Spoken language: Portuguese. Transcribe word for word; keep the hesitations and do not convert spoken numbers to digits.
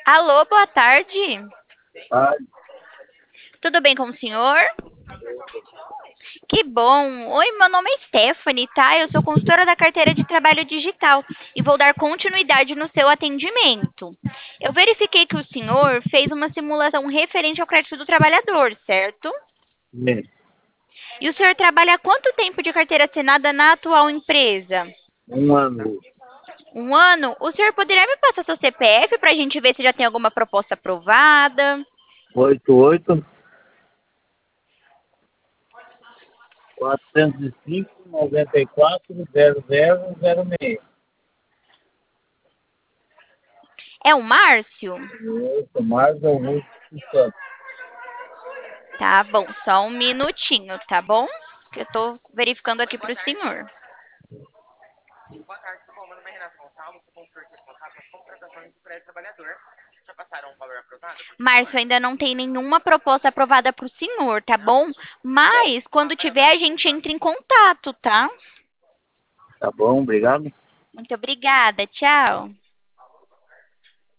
Alô, boa tarde. Ah, Tudo bem com o senhor? Que bom. Oi, meu nome é Stephanie, tá? Eu sou consultora da carteira de trabalho digital e vou dar continuidade no seu atendimento. Eu verifiquei que o senhor fez uma simulação referente ao crédito do trabalhador, certo? bem, E o senhor trabalha há quanto tempo de carteira assinada na atual empresa? um ano, Um ano? O senhor poderia me passar seu C P F para a gente ver se já tem alguma proposta aprovada? oito oito, quatrocentos e cinco, noventa e quatro, zero zero zero seis. É o Márcio? Oito, mais Augusto dos Santos. Tá bom, só um minutinho, tá bom? Que eu tô verificando aqui pro senhor. Márcio, ainda não tem nenhuma proposta aprovada pro senhor, tá bom? Mas quando tiver, a gente entra em contato, tá? Tá bom, obrigado. Muito obrigada, tchau.